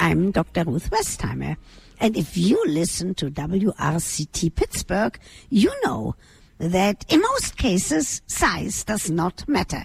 I'm Dr. Ruth Westheimer. And if you listen to WRCT Pittsburgh, you know that in most cases, size does not matter.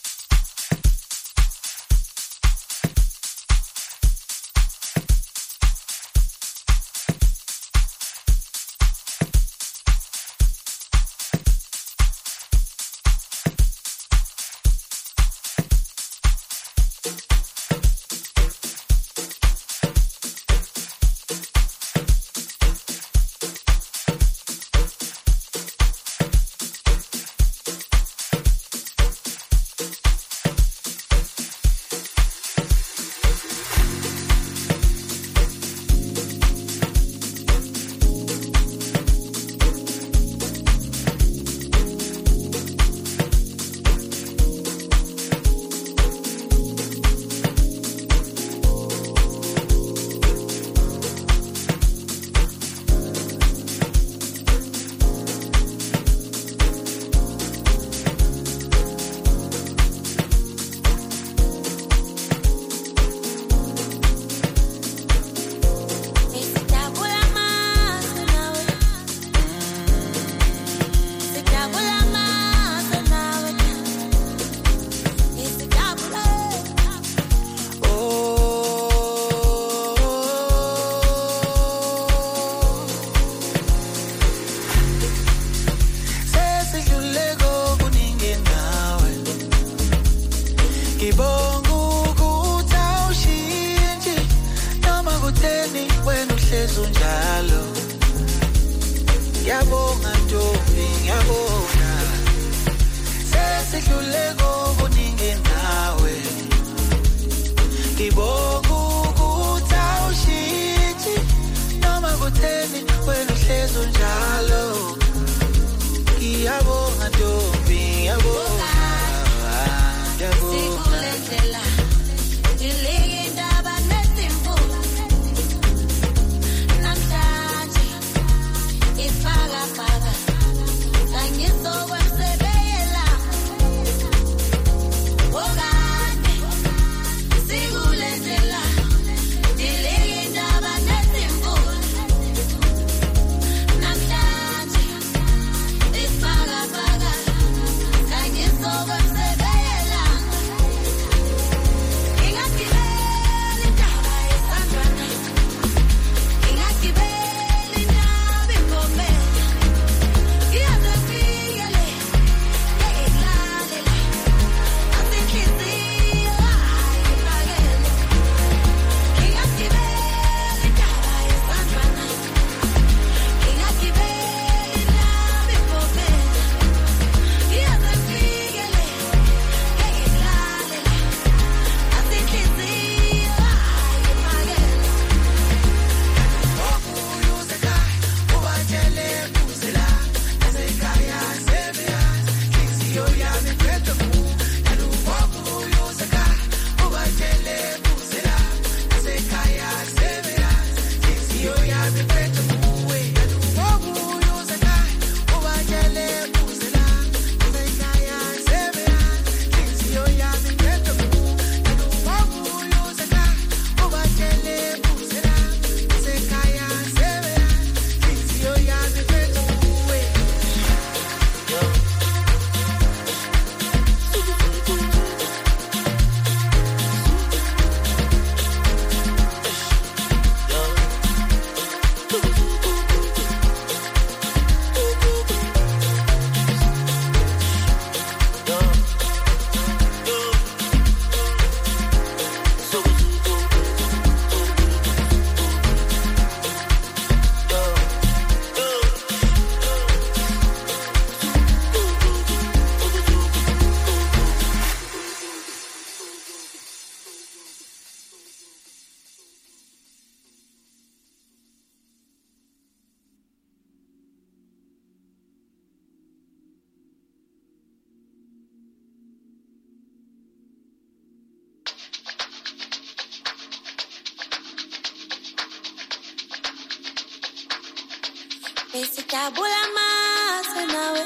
Sitabula masa nawe,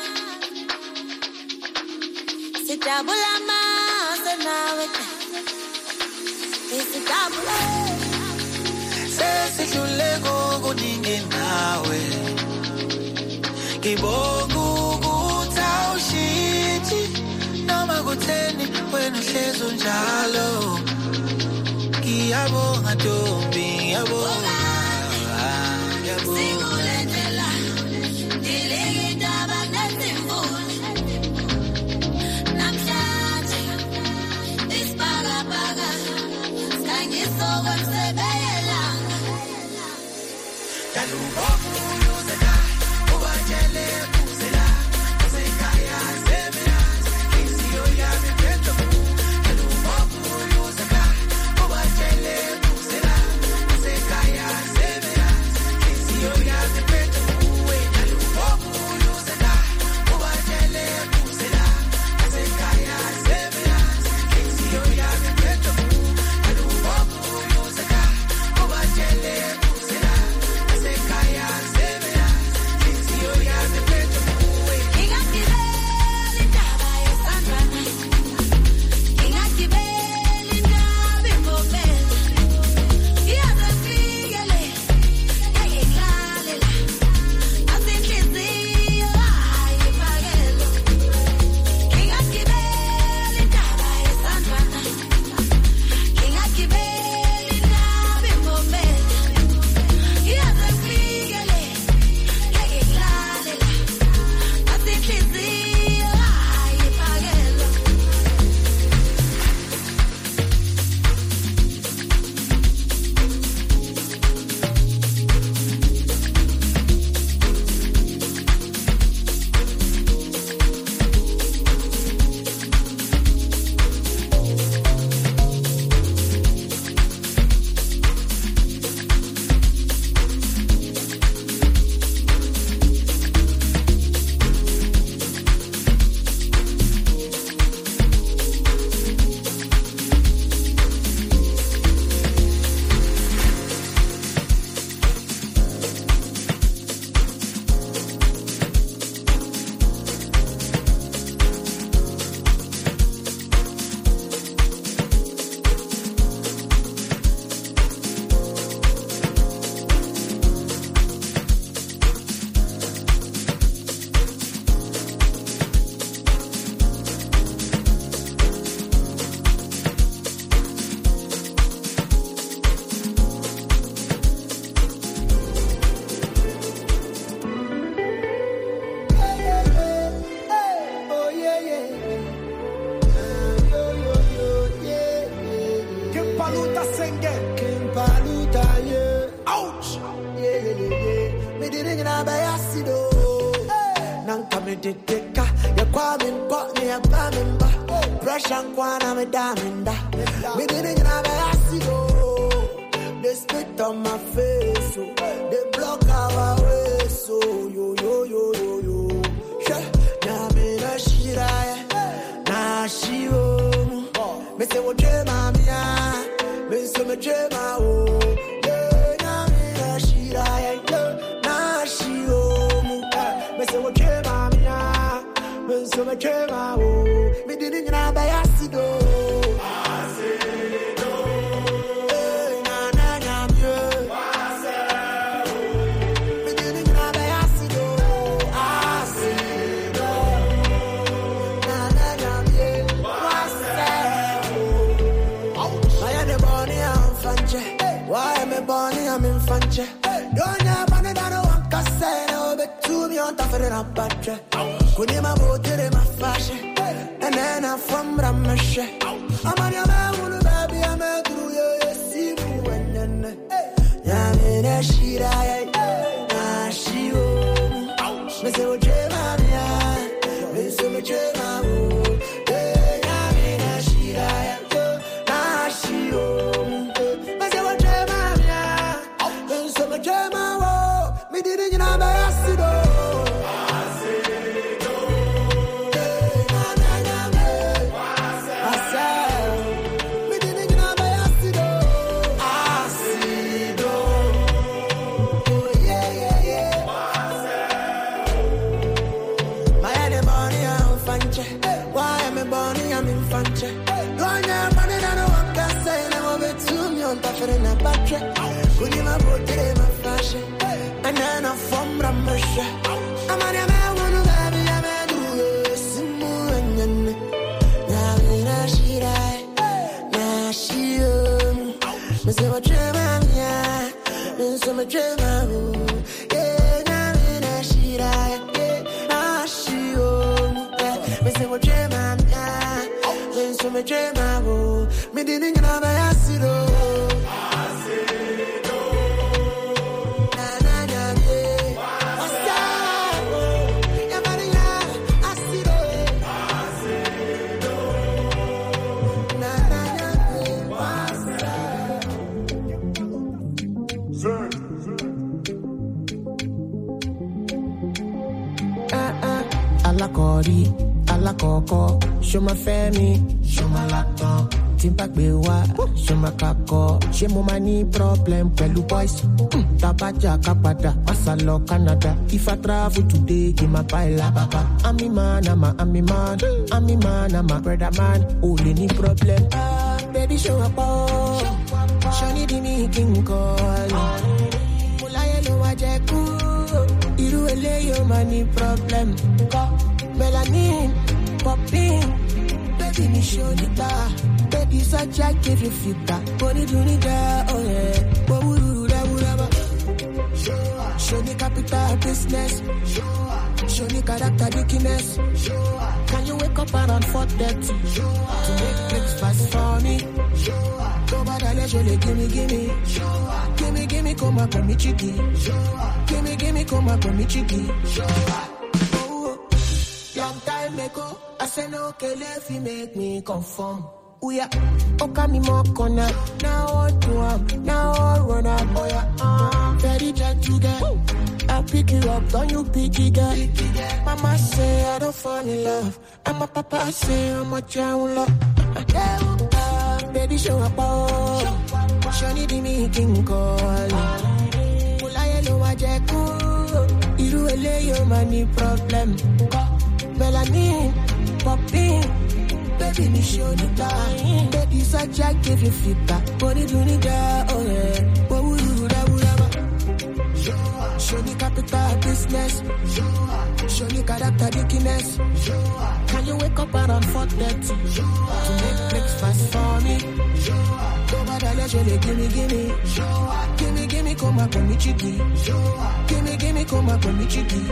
sitabula masa nawe, sitabula. sehluleko kuningi nawe ngibonga ukuthi awushintshi noma kutheni wena uhlezi njalo ngiyabonga Ntombi ngiyabonga Singulendlela ndilikindaba nesimfuni namhlanje isibhakabhaka sikangisokwe msebeyelanga Dalubokuyuzeka ubatshele kuzela usekhaya sebeyazi inhliziyo yami phethe Dalubokuyuzeka ubatshele kuzela usekhaya sebeyazi inhliziyo yami phethe Dalubokuyuzeka ubatshele kuzela usekhaya sebeyazi inhliziyo yami phethe Dalubokuyuzeka ubatshele kuzela usekhaya sebeyazi inhliziyo yami phethe Ngingagibela indaba yesandwana Ngingagibela indaba imbopela Iyaze fikele Ngiyayidlalela Asinhliziyo ayibhakelo Ngingagibela indaba yesandwana Ngingagibela indaba imbopela Iyaze fikele Ngiyayidlalela Asinhliziyo ayibhakelo Kimpaluta senge, Kimpaluta yeah. Ouch. Yeah. Me didn't know by acido. Nanka me deteka, ya kwa me pot me ya pamemba. Pressure kwana me daminda. Me didn't know by acido. They spit on my face, so they block our way, so yo. Na me na shira, na shiro. Me say what dream mia, me say me dream oh. Yeah, na me na shira, na shiro. Me say what dream mia, me say me dream oh. Me didn't know by acido. Why am I born? I'm in Fanche. Don't have money that I want to say. No, but to me on top of the battery. Couldn't my boat in my fashion. And then I'm from Ramashe. I'm on your man, baby. I'm a through your see you and then. Yamina Shira, Nashio. Miss a Jemania, Miss a Jemao. Yamina Shira, Nashio. Me didn't know by acido. Me didn't know by acido. Acido. Yeah. My head money I'm fanche. Why am I born? I'm in fanche. Don't have money that I want to say. I'm over 2 million tougher than a battery. Kuni ma potere ma fasce. And then I'm from Ramasha. I'm on your man, one of baby, I'm a do. Simu and na shirai. Na shio. Mese wa chema mia. Mese ma chema hu. Yeah, na shirai. Na shio. Mese wa chema mia. Mese ma chema hu. Me didn't know my asiro. Alakori, alakoko, show my family, show my laptop. Timpak bewa, show my kako. She mo money problem, pelu boys. Tabaja kapada, masalo Canada. If I travel today, give my baila baba. I'm a man, I'm a brother man. Only any problem, baby show up. Shani di me king call. Mulaye lo wajeku. Iru ele yo money problem. Melanin, popping, baby me show the bar. Baby such I give you feedback. Body do need that, oh yeah. Show the capital business. Show the character dickiness. Can you wake up around 4:30 to make breakfast for me? Go by the leisure, gimme, come up and me chicky. Gimme, come up and me chicky. Long time ago, I said no, okay, if you make me conform. Oh yeah, okay, me more corner. Now what do I? Now I run up. Oh yeah, very gentle girl. I pick you up, don't you pick it girl? Mama say I don't fall in love, and my papa say I'm a child love. Baby show up, Shani di me king call. Mulaye lo wajeku, iru ele yo money problem. Melanin, popping, baby me show the time. Baby such I give you feedback. Body do need that, oh yeah. What would you do that? Show the capital business. Show the character dickiness. Can you wake up around 4:30 to make breakfast for me? Go by the leisure, gimme, come up and me chicky. Gimme, come up and me chicky.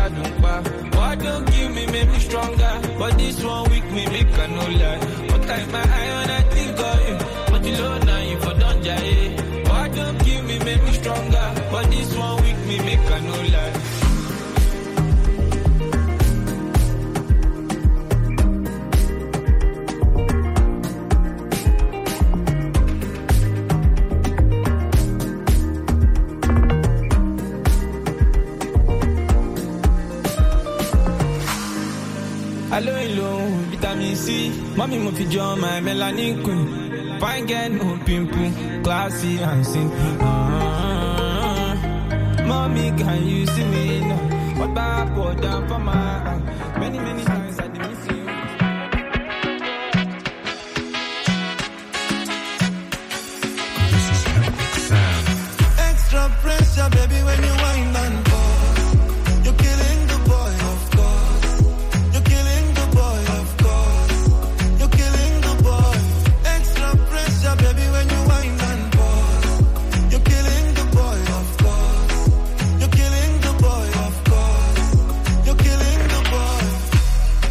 don't buy. What don't give me, make me stronger. But this one weak me, make I no lie. What time my eye when I think of you? But you know now you for don't jay. What don't give me, make me stronger. But this one weak me, make I no lie. Hello, vitamin C. Mommy mo fi join my melanin queen. Fine girl, no pimple, classy and simple. Mommy, can you see me now? What back or down for my eye? Many times I did miss you. This is Epic Sound. Extra pressure, baby, when you wind and pause. You're killing the boy, of course. You're killing the boy, of course. You're killing the boy. Extra pressure, baby, when you wind and pause. You're killing the boy, of course. You're killing the boy, of course. You're killing the boy.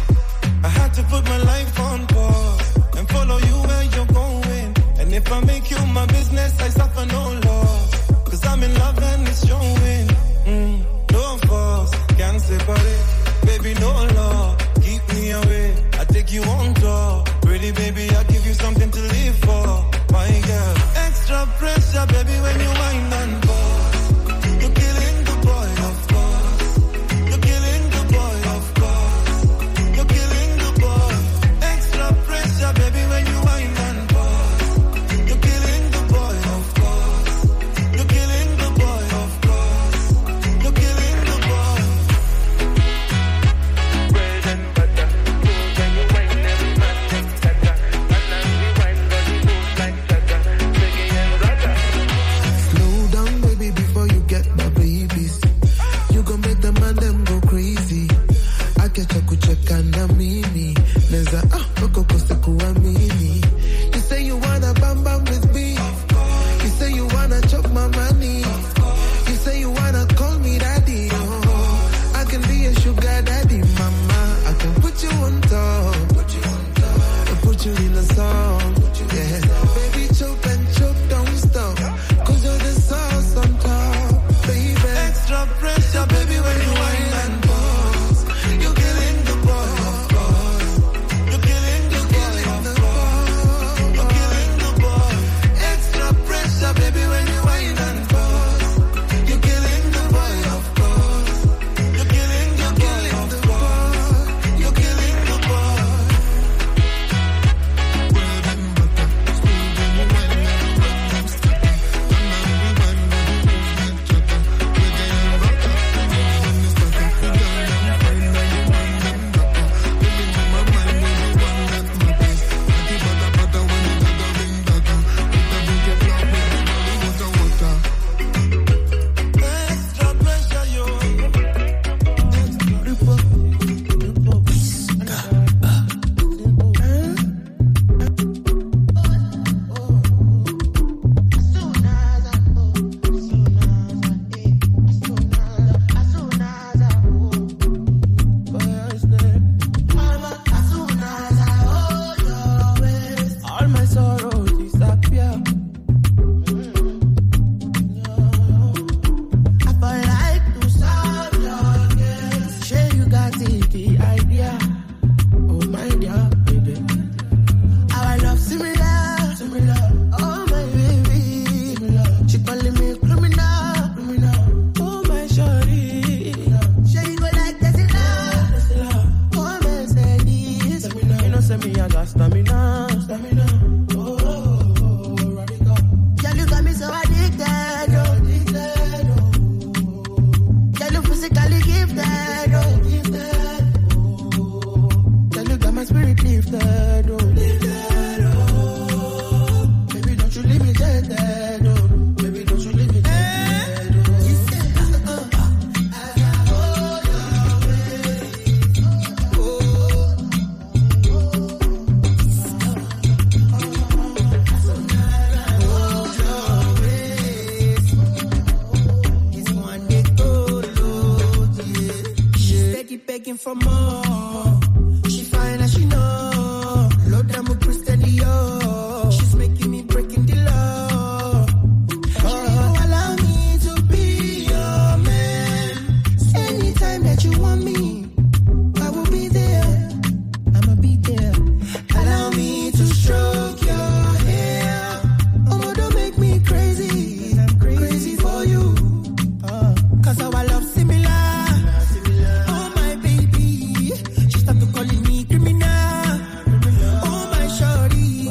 begging for more. She fine and she know. Lord, I'm a Christian Dior. She's making me breaking the law. Oh, allow me to be your man. Anytime that you want me, I will be there. I'ma be there. Allow me to stroke your hair. Oh, don't make me crazy. I'm crazy for you. Cause our love similar. Oh, my baby. She started calling me criminal. Oh, my shorty.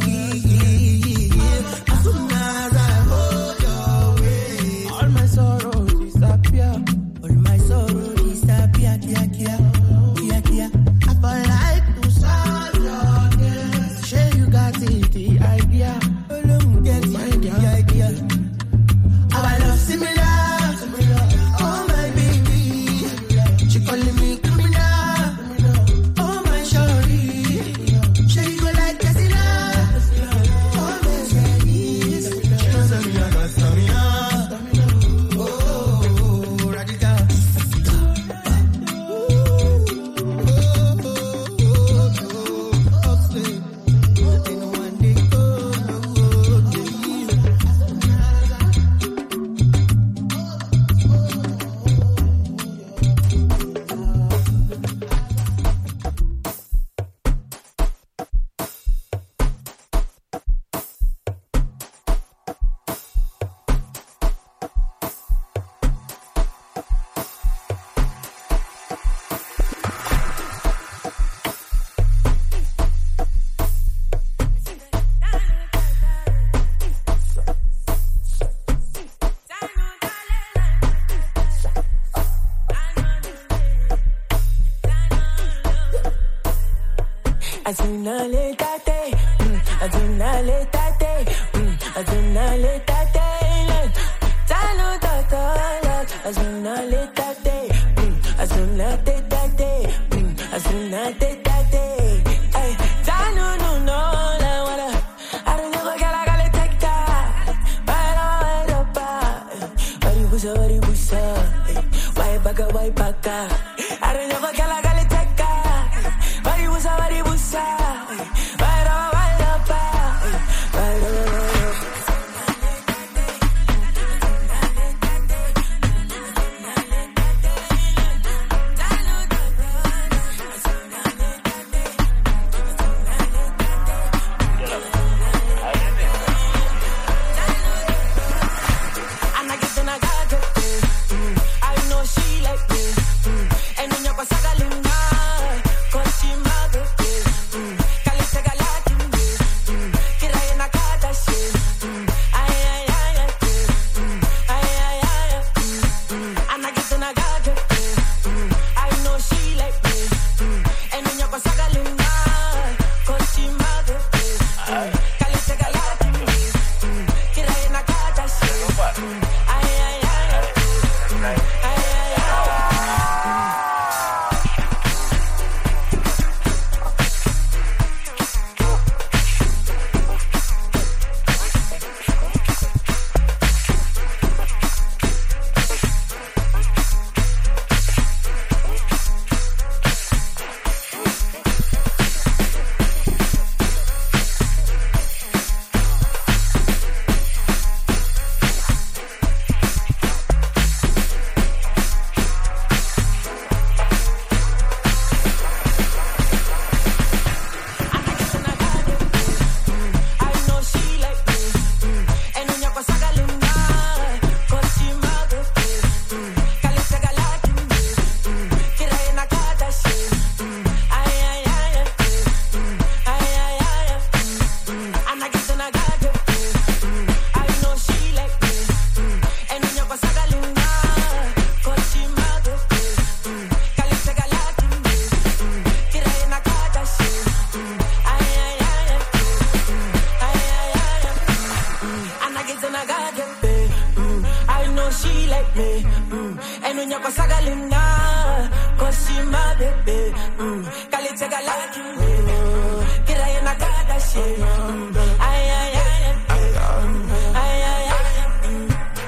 As soon as I hold your waist, all my sorrows disappear. All my sorrows disappear. Kia, kia. Kia, kia. I fall like to solve your case. Sure you got it, the idea. Get the idea. Our love similar. Oh, my baby. She calling me criminal. Oh, my shorty. Sure you go like Casina. Oh, my shorty. She knows that me, I got stamina. Oh, radical. Ain't no one day go.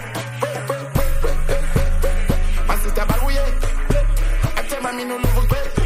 Mami no novo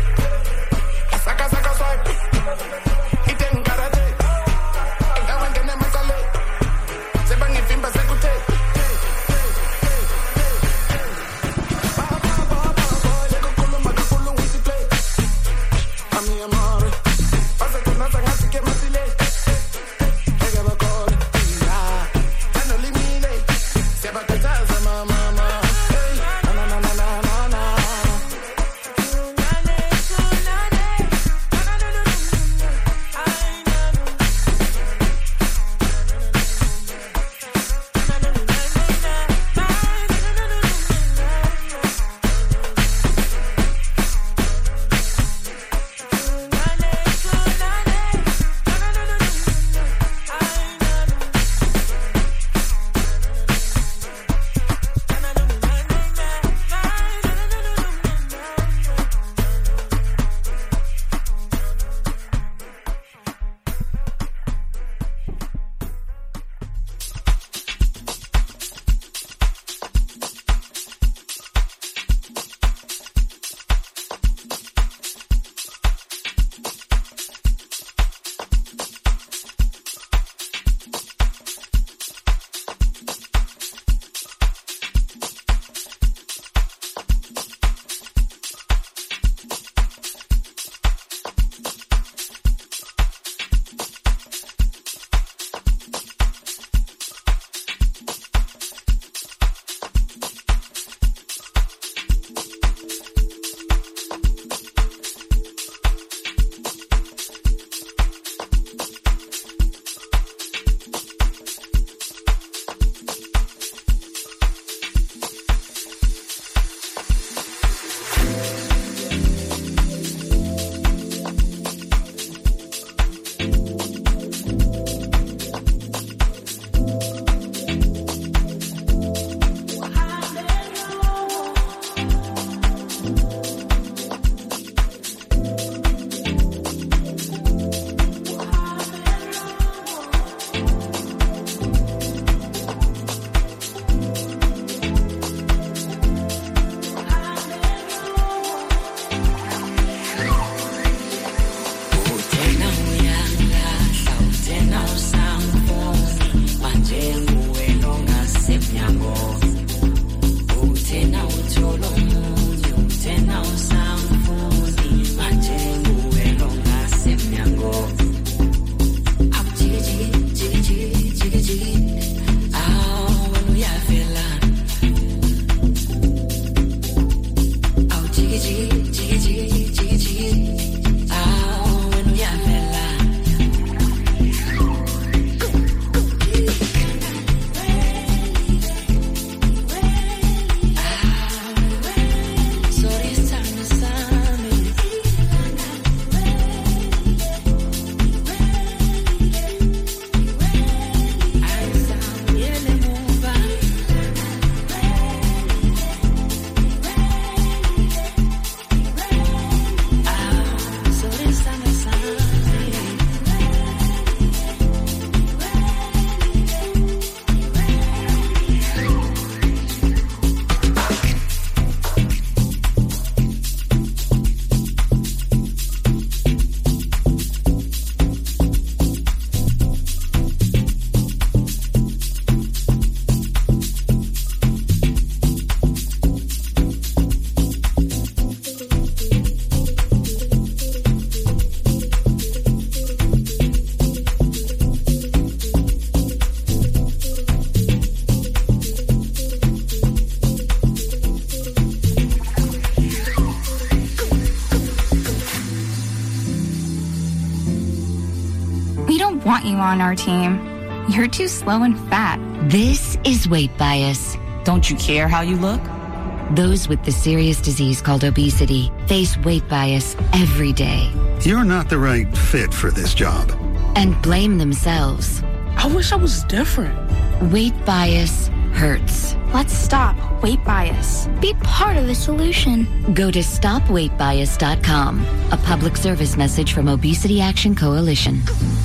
want you on our team. You're too slow and fat. This is weight bias. Don't you care how you look? Those with the serious disease called obesity face weight bias every day. You're not the right fit for this job. And blame themselves. I wish I was different. Weight bias hurts. Let's stop weight bias. Be part of the solution. Go to stopweightbias.com, a public service message from Obesity Action Coalition.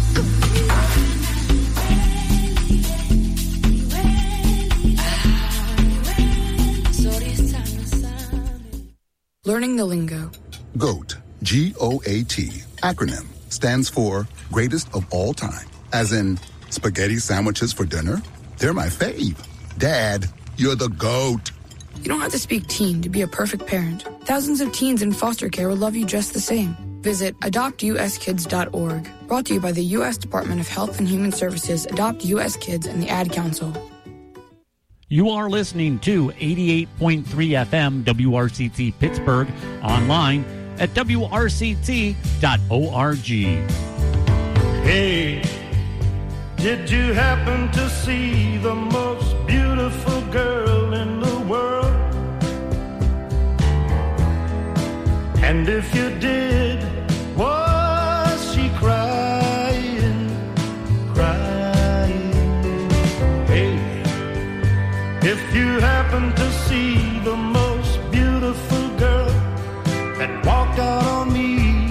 Learning the lingo. GOAT, G-O-A-T, acronym, stands for Greatest of All Time. As in, spaghetti sandwiches for dinner? They're my fave. Dad, you're the GOAT. You don't have to speak teen to be a perfect parent. Thousands of teens in foster care will love you just the same. Visit adoptuskids.org. Brought to you by the U.S. Department of Health and Human Services, Adopt U.S. Kids, and the Ad Council. You are listening to 88.3 FM WRCT Pittsburgh, online at wrct.org. Hey, did you happen to see the most beautiful girl in the world? And if you did, was she crying, crying? Hey, if you happen to see the most beautiful girl that walked out on me,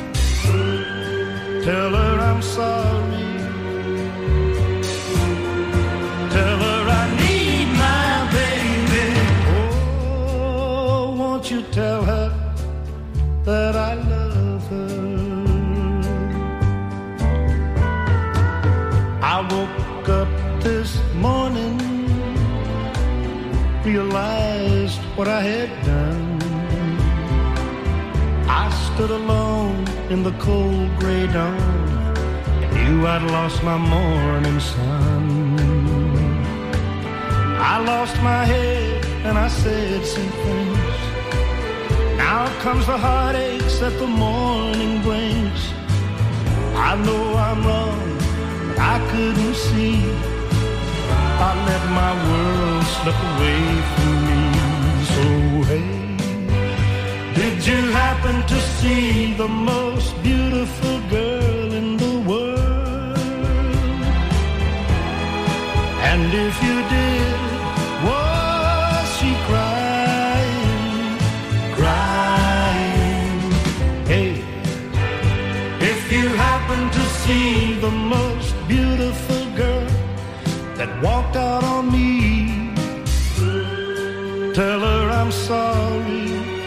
tell her I'm sorry. Tell her I need my baby. Oh, won't you tell her that I love her? I woke up this morning, realized what I had done. I stood alone in the cold gray dawn and knew I'd lost my morning sun. I lost my head and I said some things. Now comes the heartaches that the morning brings. I know I'm wrong, but I couldn't see. I let my world slip away from me. So hey, did you happen to see the most beautiful girl in the world? And if you did, was she crying, crying? Hey, if you happen to see the most beautiful girl that walked out on me, tell her I'm sorry.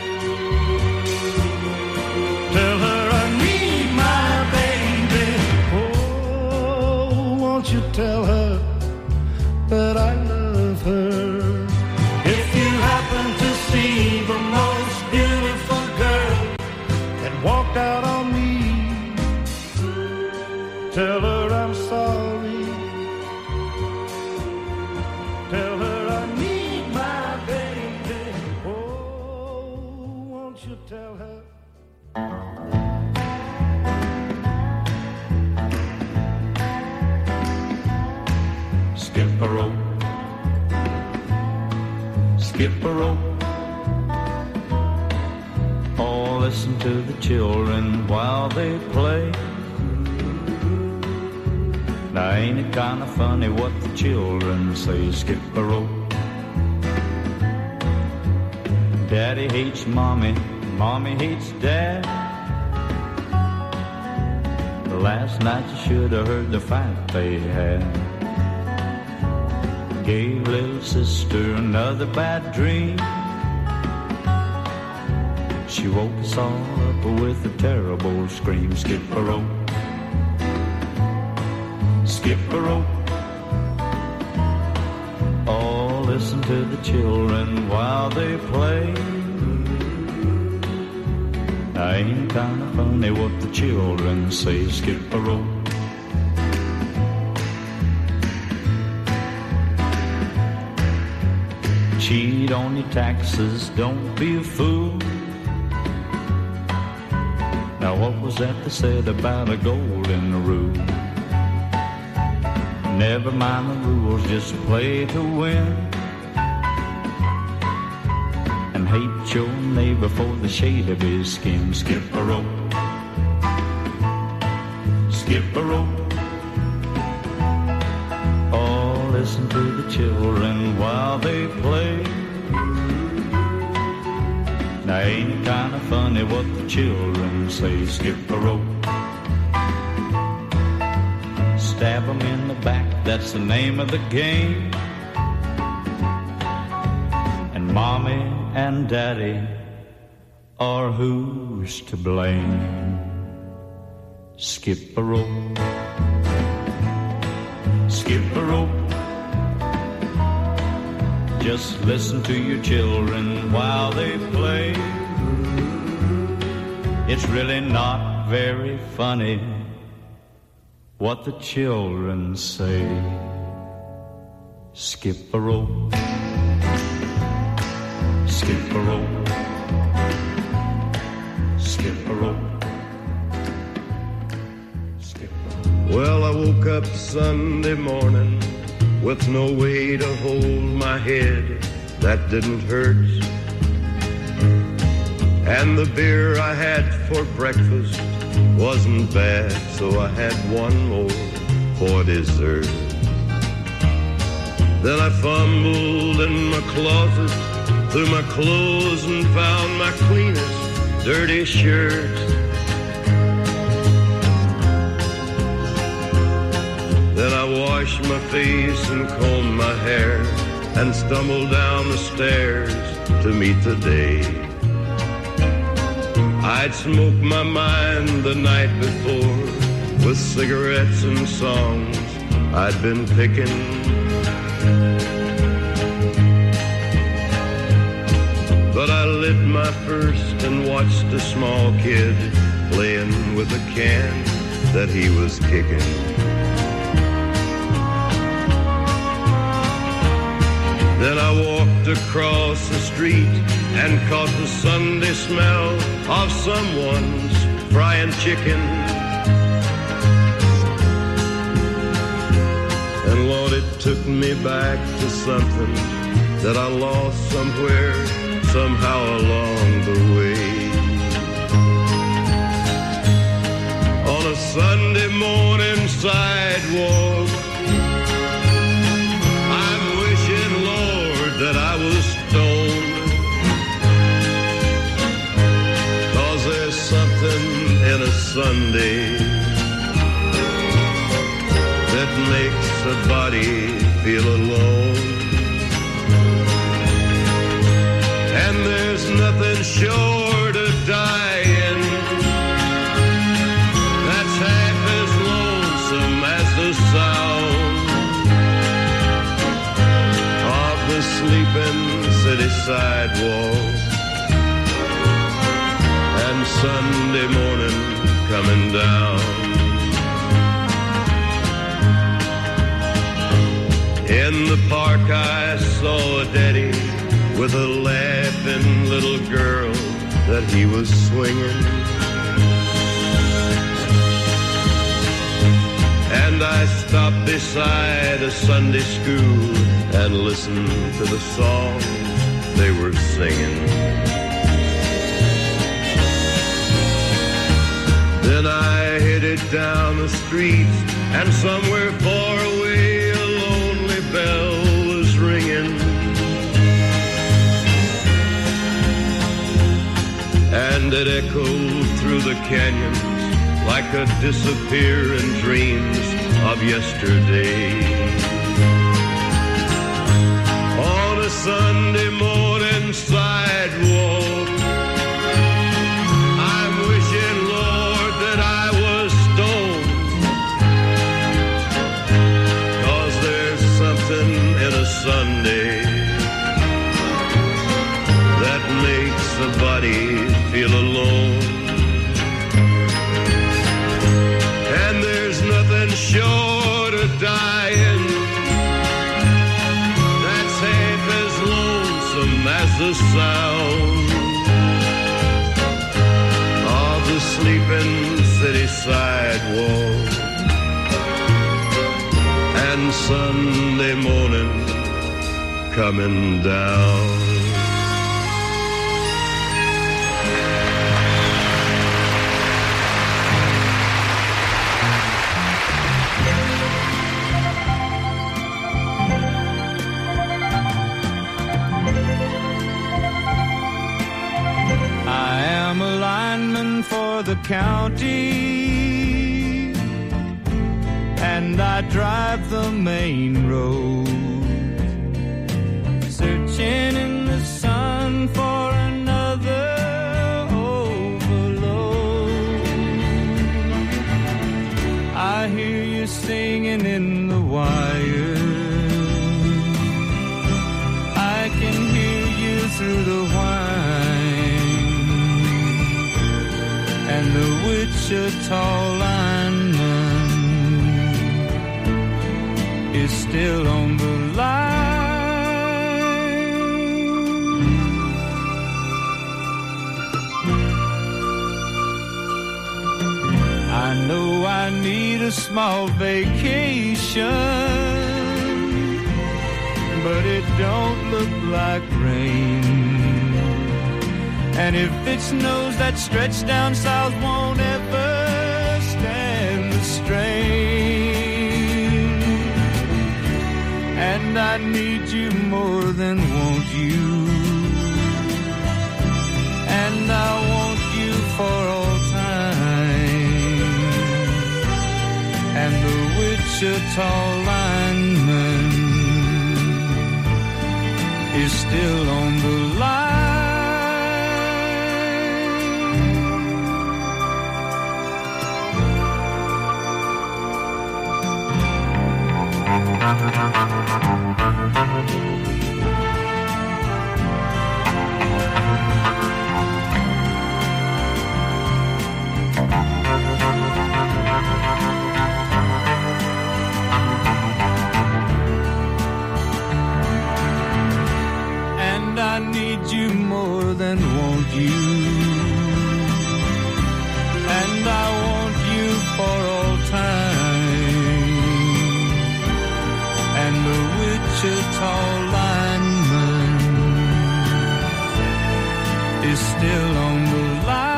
Tell her I need my baby. Oh, won't you tell her that I love her? If you happen to see the most beautiful girl that walked out on me, tell her I'm sorry. Tell her I need my baby. Oh, won't you tell her? Skip a rope, skip a rope. Oh, listen to the children while they play. Now ain't it kind of funny what the children say? Skip a rope. Daddy hates mommy, mommy hates dad. Last night you should have heard the fight they had. Gave little sister another bad dream. She woke us all up with a terrible scream. Skip a rope, skip a rope. Oh, listen to the children while they play. Ain't kind of funny what the children say. Skip a rope. Cheat on your taxes, don't be a fool. Now what was that they said about a golden rule? Never mind the rules, just play to win. And hate your neighbor for the shade of his skin. Skip a rope. Skip a rope. Oh, listen to the children while they play. Now ain't it kind of funny what the children say? Skip a rope. Stab 'em in the back, that's the name of the game. And mommy and daddy are who's to blame. Skip a rope. Skip a rope. Just listen to your children while they play. It's really not very funny what the children say. Skip a rope. Skip a rope. Skip a rope. Skip a rope. Well, I woke up Sunday morning with no way to hold my head that didn't hurt. And the beer I had for breakfast wasn't bad, so I had one more for dessert. Then I fumbled in my closet through my clothes and found my cleanest dirty shirt. Then I washed my face and combed my hair and stumbled down the stairs to meet the day. I'd smoked my mind the night before with cigarettes and songs I'd been picking. But I lit my first and watched a small kid playing with a can that he was kicking. Then I walked across the street and caught the Sunday smell of someone's frying chicken. And Lord, it took me back to something that I lost somewhere, somehow along the way. On a Sunday morning sidewalk, that I was stoned, 'cause there's something in a Sunday that makes a body feel alone. And there's nothing short of dying that's half as lonesome as the sound the sleeping city sidewalk and Sunday morning coming down. In the park I saw a daddy with a laughing little girl that he was swinging. And I stopped beside a Sunday school and listened to the song they were singing. Then I headed down the street, and somewhere far away a lonely bell was ringing. And it echoed through the canyons like a disappearing dreams of yesterday. On a Sunday morning sidewalk, I'm wishing, Lord, that I was stoned, 'cause there's something in a Sunday that makes a body feel alone. And there's nothing short of dying that's half as lonesome as the sound of the sleeping city sidewalk and Sunday morning coming down. I am a lineman for the county, and I drive the main road, searching in the sun for another overload. I hear you singing in the wire, I can hear you through the whine, and the Wichita lineman is still on the line. I know I need a small vacation, but it don't look like rain. And if it snows, that stretch down south won't ever stand the strain. And I need you more than want you, and I want you for all time. And the Wichita lineman is still on the line. And I need you more than want you, and I want you for all time. And the Wichita lineman is still on the line.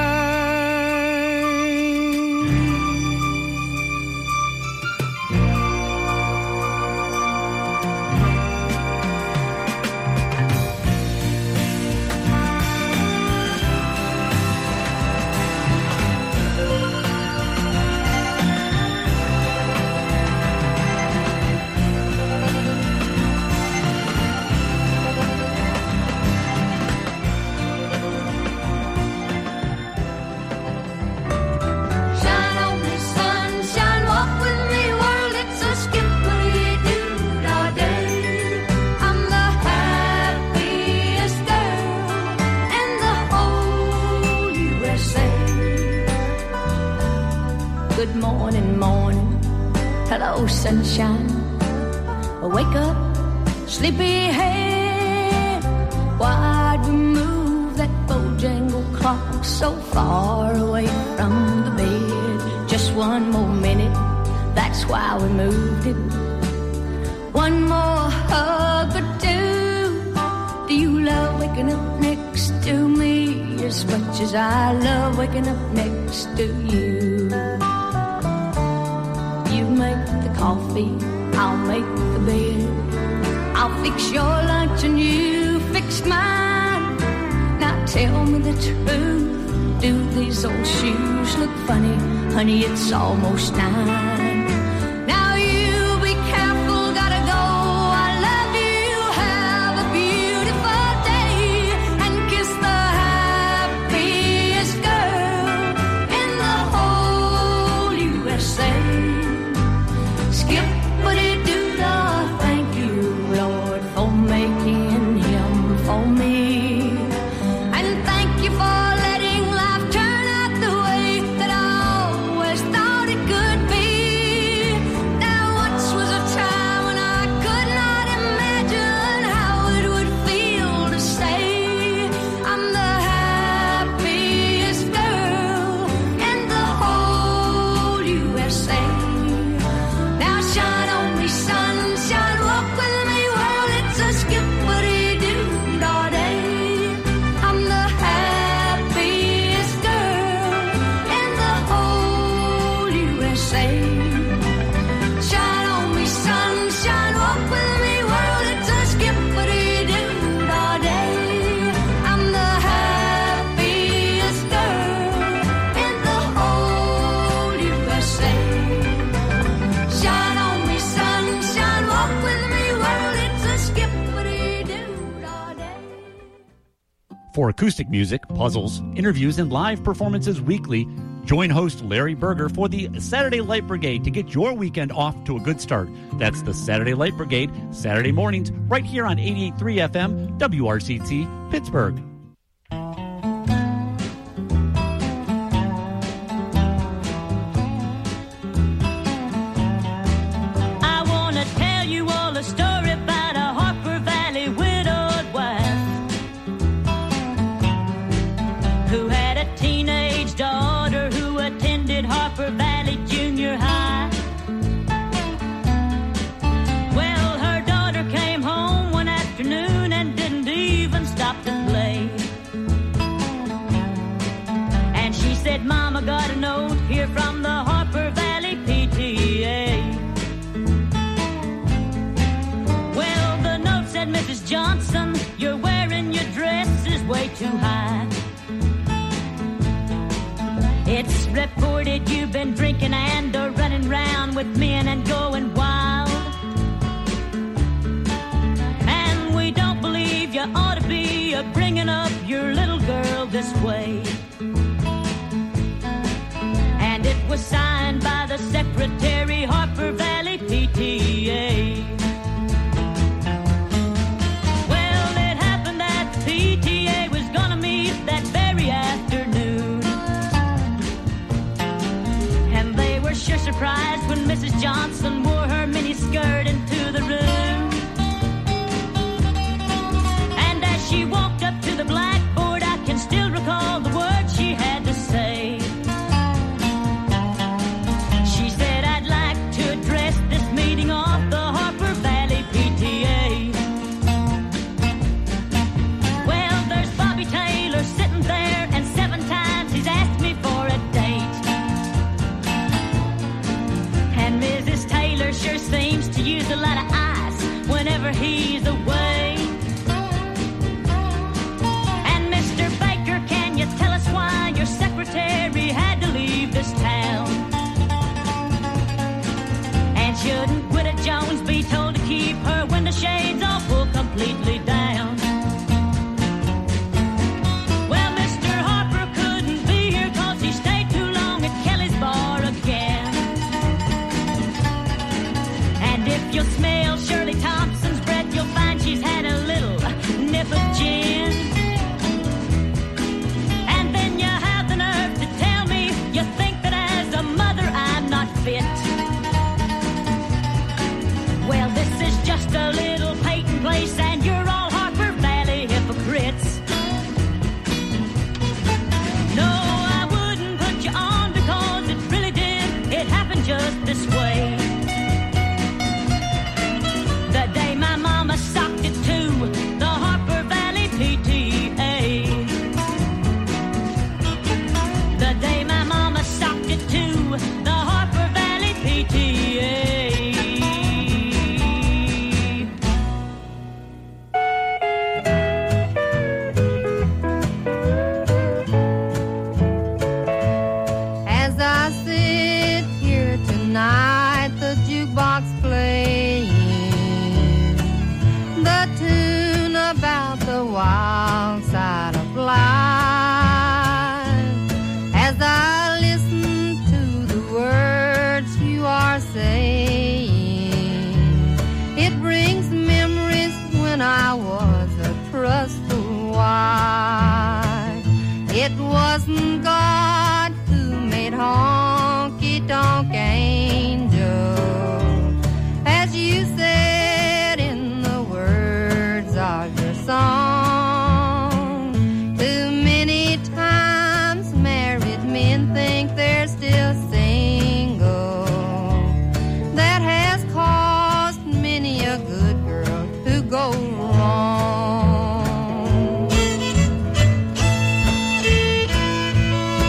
Shine on me, sunshine, walk with me, world. It's a skippity-doo-dah day. I'm the happiest girl in the whole USA. Good morning, morning. Hello, sunshine. Wake up, sleepyhead. Why'd we move that Bojangle clock so far away from the bed? Just one more minute, that's why we moved it. One more hug or two. Do you love waking up next to me as much as I love waking up next to you? You make the coffee, I'll make the bed. I'll fix your lunch and you fix mine. Now tell me the truth, do these old shoes look funny? Honey, it's almost 9. Now you be careful, gotta go. I love you, have a beautiful day, and kiss the happiest girl in the whole USA. Skippity-doo-dah, thank you, Lord, for making him for me. And thank you for letting life turn out the way that I always thought it could be. For acoustic music, puzzles, interviews, and live performances weekly, join host Larry Berger for the Saturday Light Brigade to get your weekend off to a good start. That's the Saturday Light Brigade, Saturday mornings, right here on 88.3 FM, WRCT, Pittsburgh. I want to tell you all a story about a Harper Valley widowed wife who had a teenage daughter who attended Harper Valley Junior High. Well, her daughter came home one afternoon and didn't even stop to play. And she said, Mama, got a note here from the Harper Valley PTA. Well, the note said, Mrs. Johnson, you're wearing your dress is way too high. It's reported you've been drinking and running round with men and going wild. And we don't believe you ought to be bringing up your little girl this way. And it was signed by the secretary, Harper Valley PTA. Well, it happened that the PTA was gonna meet that very afternoon. And they were sure surprised when Mrs. Johnson wore her mini skirt into the room. And as she walked up to the blackboard, I can still recall the words she had to say. She said, I'd like to address this meeting of the Harper Valley PTA. Well, there's Bobby Taylor sitting there, and 7 times he's asked me for a date. And Mrs. Taylor sure seems to use a lot of ice whenever he's away. And Mr. Baker, can you tell us why your secretary had to leave this town? And shouldn't Widow Jones be told to keep her window shades all pulled completely down? Well, Mr. Harper couldn't be here 'cause he stayed too long at Kelly's bar again. And if you'll smell Shirley Thompson's breath, you'll find she's had a little nip of gin. And then you have the nerve to tell me you think that as a mother I'm not fit. Well, this is just a little Peyton place, and you're all Harper Valley hypocrites. No, I wouldn't put you on because it really did. It happened just this way. The day my mama socked it to the Harper Valley PTA. The day my mama socked it to the Harper Valley PTA. As I sit here tonight, the jukebox playing the tune about the wild side of life. As I listen to the words you are saying, it brings memories when I was a trustful wife. It wasn't God who made honky-tonk angels, as you said in the words of your song. Too many times married men think they're still single. That has caused many a good girl to go wrong.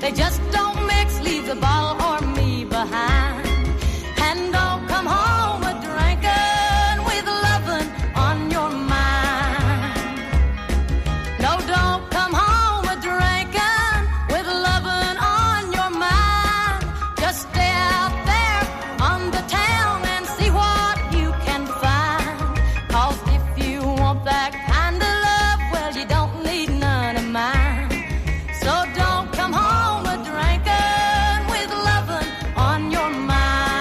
They just don't mix, leave the bottle or me behind. And don't come home a drinking with loving on your mind. No, don't come home a drinking with loving on your mind. Just stay out there on the town and see what you can find. 'Cause if you want that kind of love, well, you don't need none of mine. So don't come home a drinking with loving on your mind.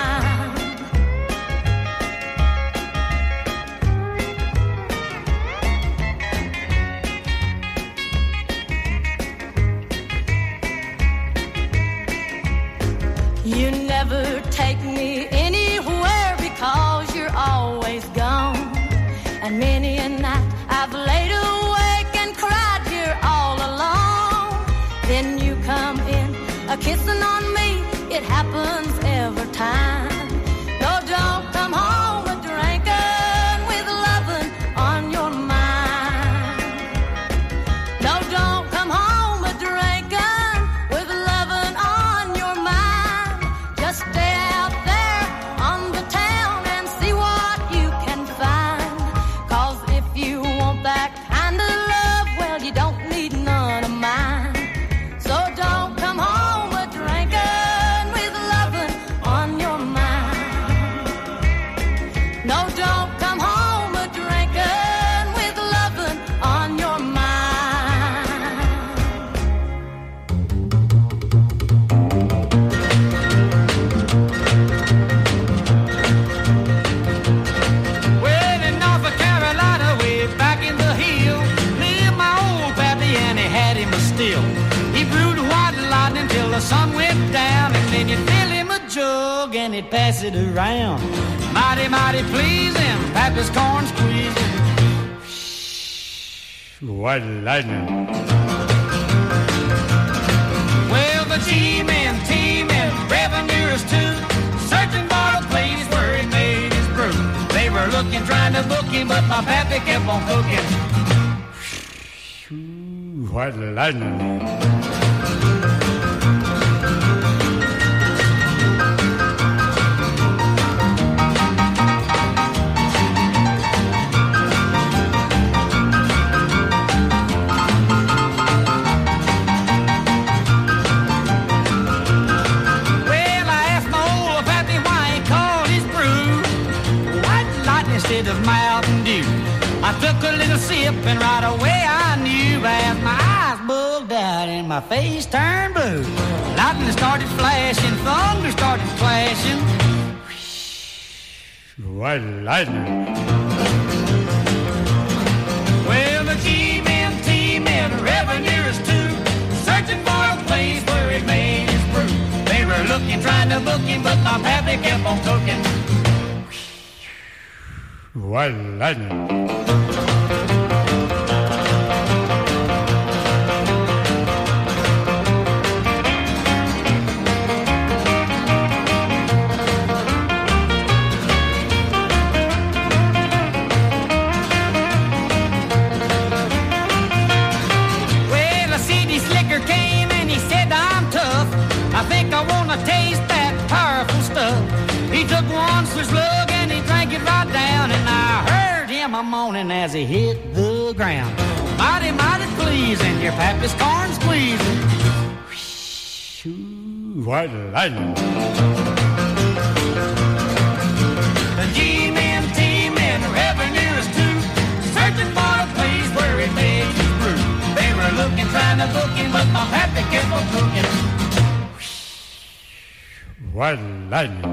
You never take me anywhere because you're always gone. And many a night I've laid awake and cried here all alone. Then you come in a-kissing on me, it happens every time. No, don't come home a drinking with loving on your mind. No, don't come home a drinking with loving on your mind. Just stay out there on the town and see what you can find. 'Cause if you want that kind of love, well, you don't need none of mine. So don't come home a drinking with loving on your mind. No, don't come home a drinking with loving on your mind. Well, in North Carolina, way back in the hills, lived my old pappy and he had him a still. He brewed white lightning till the sun went down, and then you'd fill him a jug and he'd pass it around. Mighty, mighty pleasing, pappy's corn squeezing. White lightning. Well, the G-men, T-men, revenuers too, searching for a place where he made his brew. They were looking, trying to book him, but my pappy kept on cooking. White lightning. Well, I asked my old pappy why he called his brew White Lightning instead of Mountain Dew. I took a little sip and right away I knew, as my eyes bugged out and my face turned blue. Lightning started flashing, thunder started clashing. White lightning. Well, the G-men, T-men, revenuers too, searching for a place where he made his brew. They were looking, trying to book him, but my pappy kept on cooking. White lightning. Well, a CD slicker came and he said, I'm tough. I think I want to taste that powerful stuff. He took one switch lug and he drank it right down, and I heard him a moaning as he hit the ground. Mighty, mighty pleasing, your pappy's corn squeezing. White lightning. The G-men, T-men, revenuers too, searching for a place where he made his brew. They were looking, trying to book him, but my pappy kept on cooking. White lightning.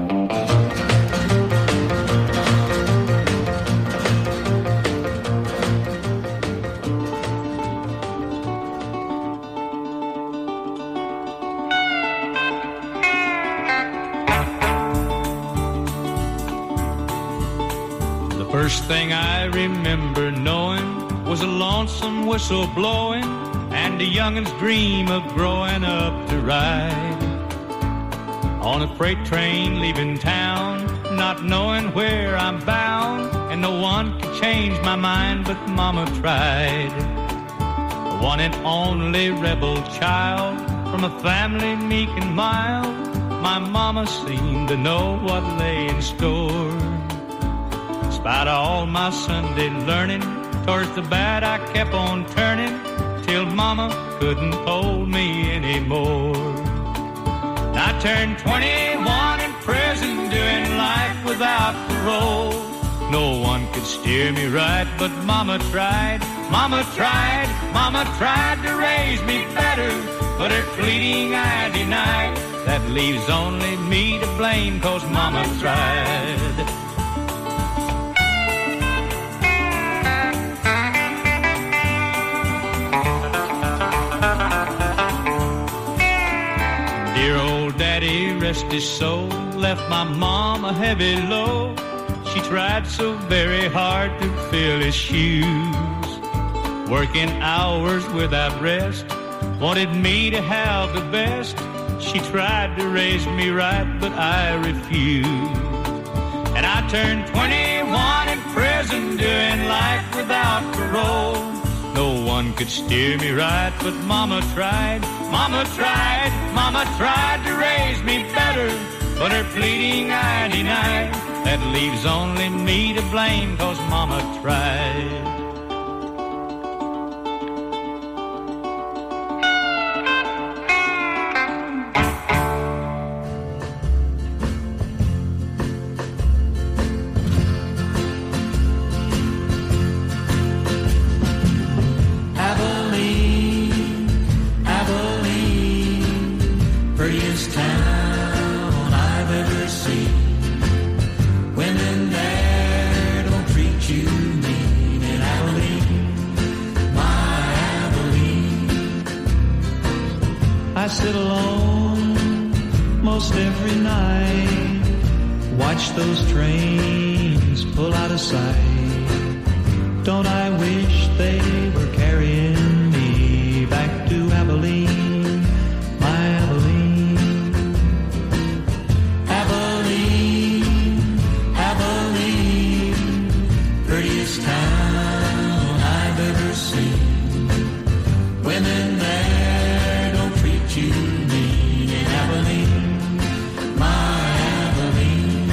First thing I remember knowing was a lonesome whistle blowing and a youngin's dream of growing up to ride on a freight train leaving town, not knowing where I'm bound, and no one could change my mind but Mama tried. The one and only rebel child from from a family meek and mild, my mama seemed to know what lay in store. In spite of all my Sunday learning, towards the bad I kept on turning, till mama couldn't hold me anymore. I turned 21 in prison, doing life without parole. No one could steer me right, but mama tried, mama tried, mama tried to raise me better, but her pleading I denied. That leaves only me to blame, 'cause mama tried. Dear old daddy, rest his soul, left my mom a heavy load. She tried so very hard to fill his shoes, working hours without rest, wanted me to have the best. She tried to raise me right, but I refused. And I turned 21 in prison, doing life without parole. No one could steer me right, but mama tried, mama tried, mama tried to raise me better, but her pleading I denied. That leaves only me to blame, 'cause mama tried. Abilene, Abilene, prettiest town I've ever seen. Women there don't treat you mean in Abilene, my Abilene. I sit alone most every night, watch those trains pull out of sight. Don't I wish they were carrying me back to Abilene, my Abilene. Abilene, Abilene, prettiest town I've ever seen. Women there don't treat you mean in Abilene, my Abilene.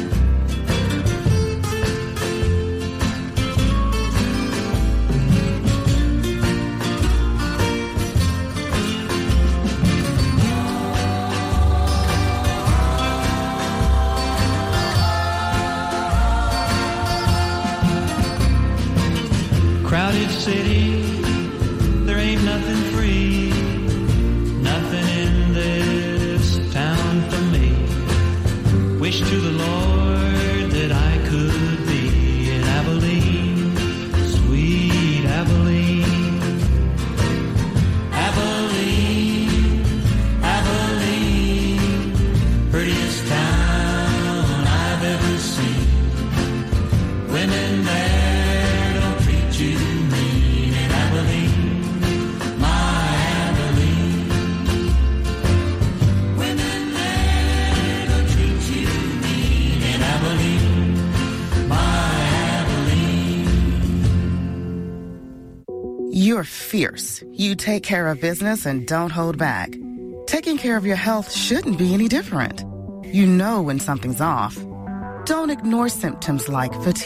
Crowded city, there ain't nothing free, nothing in this town for me. Wish to the Lord that I could be in Abilene, sweet Abilene. Abilene, Abilene, prettiest town I've ever seen. Women there don't treat you mean in Abilene, my Abilene. Women there don't treat you mean in Abilene, my Abilene. You're fierce. You take care of business and don't hold back. Taking care of your health shouldn't be any different. You know when something's off. Don't ignore symptoms like fatigue.